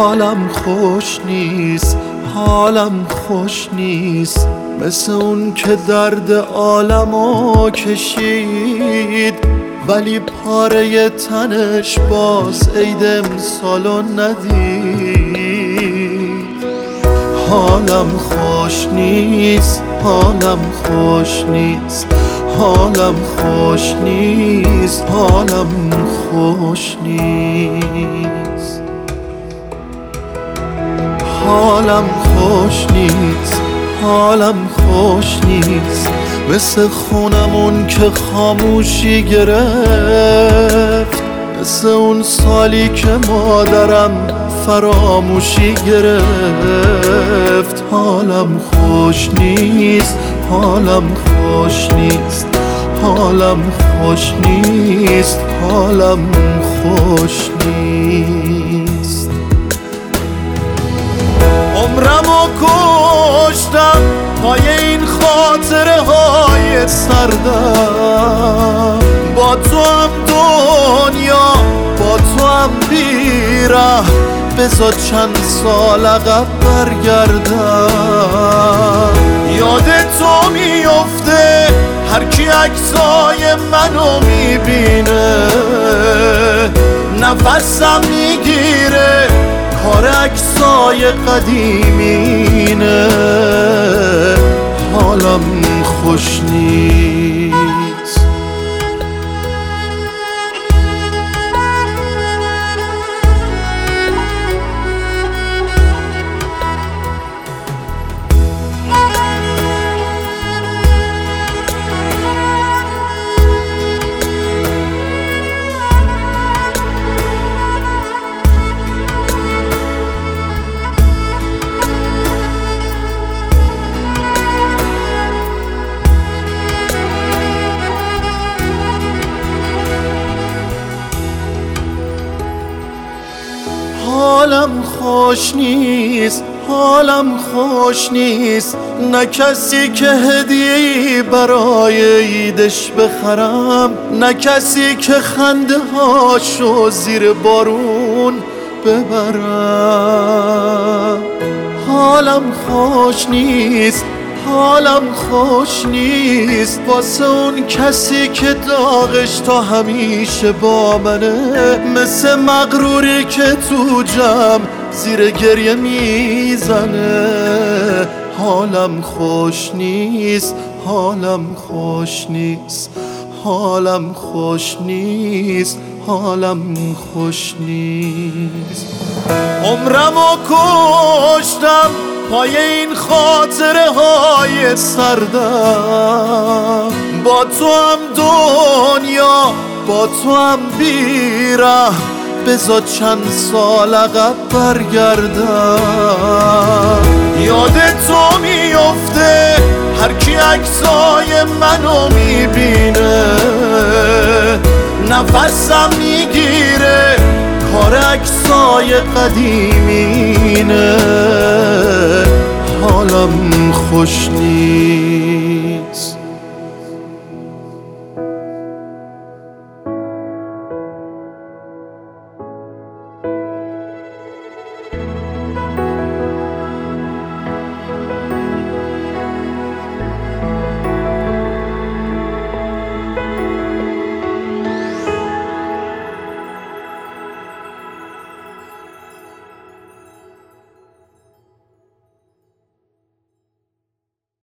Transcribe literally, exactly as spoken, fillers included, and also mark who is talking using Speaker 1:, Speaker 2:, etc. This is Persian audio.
Speaker 1: حالم خوش نیست، حالم خوش نیست، مثل اون که درد عالمو کشید ولی پاره تنش باز عید امسالو ندید. حالم خوش نیست، حالم خوش نیست، حالم خوش نیست، حالم خوش نیست، حالم خوش نیست، حالم خوش نیست، مثل خونمون که خاموشی گرفت، مثل اون سالی که مادرم فراموشی گرفت. حالم خوش نیست، حالم خوش نیست، حالم خوش نیست، حالم خوش نیست. عمرمو کشتم پای این خاطره های سردم، با تو هم دنیا با تو هم بیره، بذار چند سال عقب برگردم. یاد تو میفته هر کی عکسای منو میبینه، نفسم میگیره کار عکسای قدیمینه. حالم خوش نیست. حالم خوش نیست، حالم خوش نیست، نه کسی که هدیه‌ای برای عیدش بخرم، نه کسی که خنده هاشو زیر بارون ببرم. حالم خوش نیست، حالم خوش نیست، واسه اون کسی که داغش تا همیشه با منه، مثل مغروری که تو جمع زیر گریه میزنه. حالم خوش نیست، حالم خوش نیست، حالم خوش نیست، حالم خوش نیست. عمرمو کشتم پای این خاطره های سردم، با تو هم دنیا با تو هم بیره، بذار چند سال عقب برگردم. یاد تو میفته هر کی عکسای منو میبینه، نفسم میگیره کار عکسای قدیمینه. حالم خوش نیست.